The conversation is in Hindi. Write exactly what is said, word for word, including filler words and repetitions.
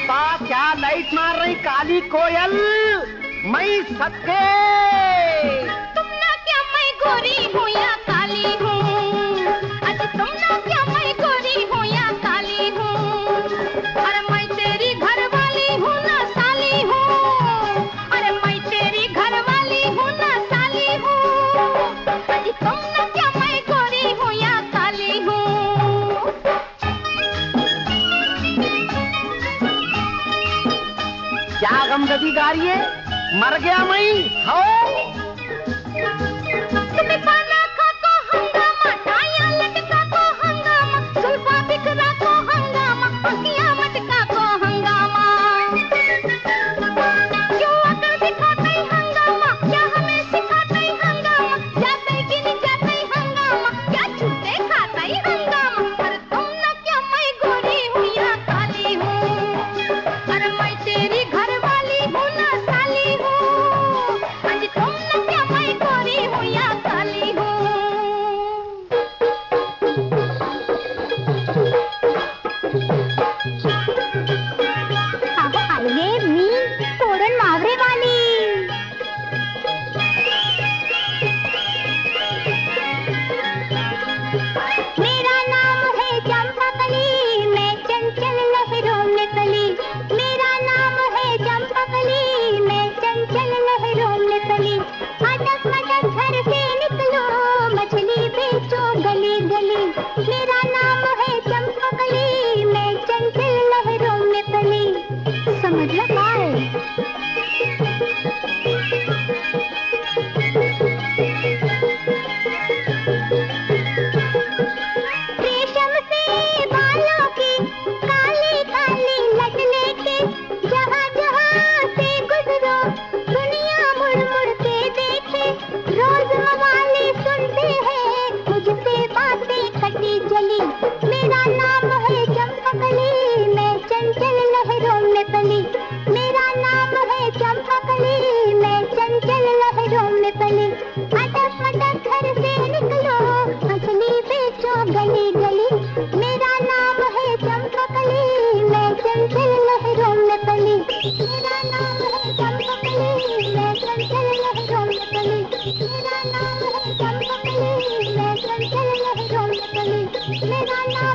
पापा क्या लाइट मार रही काली कोयल, मैं सबके। तुम ना क्या मैं गोरी हूँ या काली हूँ, अच्छा तुम ना क्या मैं गोरी हूँ या काली हूँ, अरे मैं तेरी घर वाली हूँ ना साली हूँ, अरे मैं तेरी घर वाली हूँ ना साली हूँ, अच्छा तुम ना क्या मैं गोरी हूँ या काली हूँ। क्या गमगदी गा रही है, मर गया मैं हो। तुम्हें खाना खा को हंगामा, टाया लटका को हंगामा, सुल्फा बिखरा को हंगामा, पकिया मटका को हंगामा, क्यों अकल दिखाते हंगामा, क्या हमें सिखाते हंगामा, जाते कि नहीं जाते हंगामा, क्या छूटे खाते हंगामा, अरे तुम ना क्या मैं गोरी हूँ या काली हूँ, अरे मैं तेरी घर वाली हूँ ना साली हूँ, आज तुम ना क्या मैं गोरी हूँ या काली हूँ। अब आइए मी तोरण मावरे वाली। मेरा नाम है चंपकली, मैं चंचल लहरों में कली, मेरा नाम है चंपकली, मैं चंचल लहरों में कली, अटक मटक घर से निकलो, मछली बेचो गली गली, मेरा नाम है चंपकली, मैं चंचल लहरों में कली, समझ लो पाए। रेशम से बालों की काली काली लट लेके, जहाँ जहाँ से गुजरो दुनिया मुड़ मुड़ के देखे, रोज मवाली सुनते हैं मुझसे बातें खटी जली, मेरा नाम है चंपकली, मैं चंचल लहरों में पली, मेरा नाम है चंपकली, मैं चंचल लहरों में पली, अटक मटक घर से निकलो, मछली बेचो गली गली, मेरा नाम है चंपकली, मैं चंचल लहरों में पली, मेरा नाम है चंपकली, मैं चंचल लहरों में पली, मेरा नाम है चंपकली, मैं चंचल लहरों में पली, मेरा नाम